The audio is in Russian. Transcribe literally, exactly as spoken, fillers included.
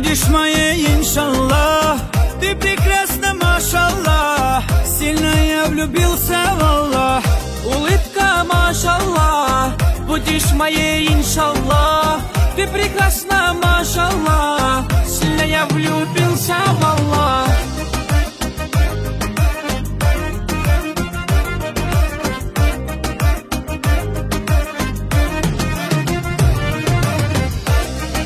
будешь моей, иншаллах. Ты прекрасна, машаллах. Сильно я влюбился в Аллах. Улыбка, машаллах. Будешь моей, иншаллах. Ты прекрасна, машаллах.